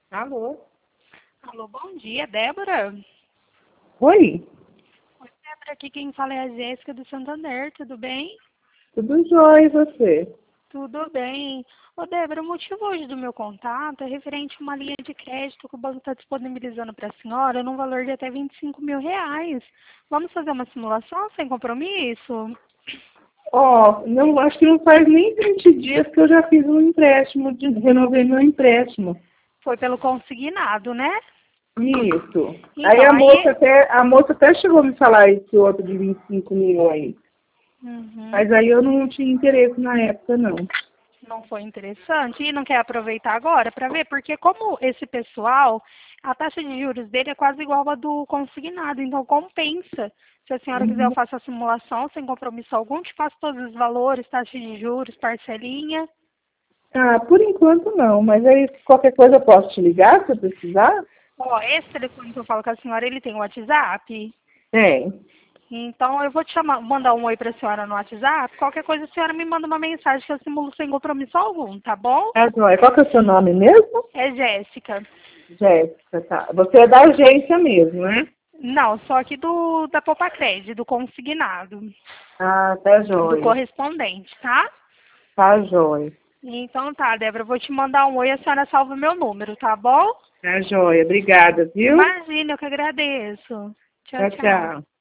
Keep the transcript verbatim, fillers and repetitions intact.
Alô? Alô, bom dia, Débora. Oi, Oi, Débora, aqui quem fala é a Jéssica do Santander, tudo bem? tudo jóia e você? Tudo bem. Ô, Débora, o motivo hoje do meu contato é referente a uma linha de crédito que o banco está disponibilizando para a senhora num valor de até vinte e cinco mil reais. Vamos fazer uma simulação sem compromisso? Ó, não, acho que não faz nem vinte dias que eu já fiz um empréstimo, de, renovei meu empréstimo. Foi pelo consignado, né? Isso. Aí Então, a moça aí... até, a moça até chegou a me falar esse outro de vinte e cinco mil aí. Uhum. Mas aí eu não tinha interesse na época, não. Não foi interessante e não quer aproveitar agora para ver? Porque como esse pessoal, a taxa de juros dele é quase igual a do consignado, então compensa. Se a senhora quiser, eu Uhum. faço a simulação sem compromisso algum, te passo todos os valores, taxa de juros, parcelinha. Ah, por enquanto não, mas aí qualquer coisa eu posso te ligar se eu precisar? Ó, esse telefone que eu falo com a senhora, ele tem o WhatsApp. Tem. Então eu vou te chamar, mandar um oi para a senhora no WhatsApp. Qualquer coisa a senhora me manda uma mensagem que eu simulo sem compromisso algum, tá bom? Tá jóia. Qual que é o seu nome mesmo? É Jéssica. Jéssica, tá. Você é da agência mesmo, né? Não, só aqui do da Popacred, do consignado, Ah, tá do jóia. correspondente, tá? Tá jóia. Então tá, Débora, eu vou te mandar um oi e a senhora salva meu número, tá bom? Tá jóia. Obrigada, viu? Imagina, eu que agradeço. Tchau, Tchau, tchau. tchau.